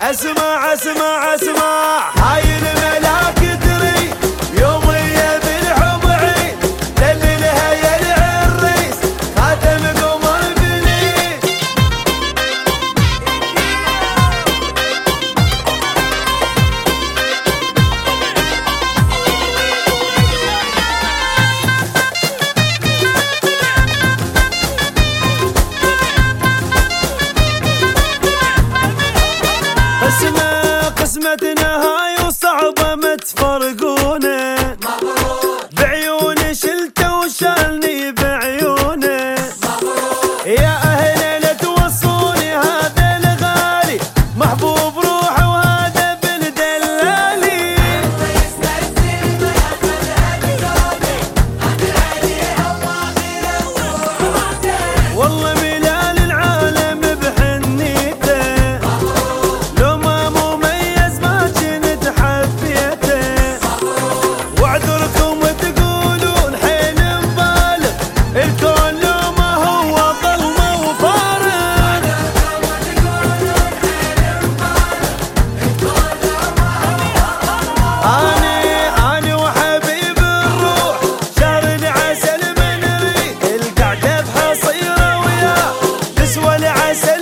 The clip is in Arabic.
اسمع اسمع اسمع، هاي الملاك تدري يومية بالحب عيد، دللها يا العريس خاتم قمر بليد. قسمتنا هاي وصعبة ما تفرقونا، مبروك بعيوني شلته وشالني بعيونه، مبروك يا أهل لا توصوني هذا الغالي محبوب روحه وهذا بن دلالي. والله ملال العالم بحنيته، لو ما مميز ما كنت حبيته، وعذركم تقولون حين مبالغ، الكون لو ما هو ظلمه وفارغ. أنا وحبيب الروح شهر العسل من ريح، القعدة بحصيرة وياه تسوى العسل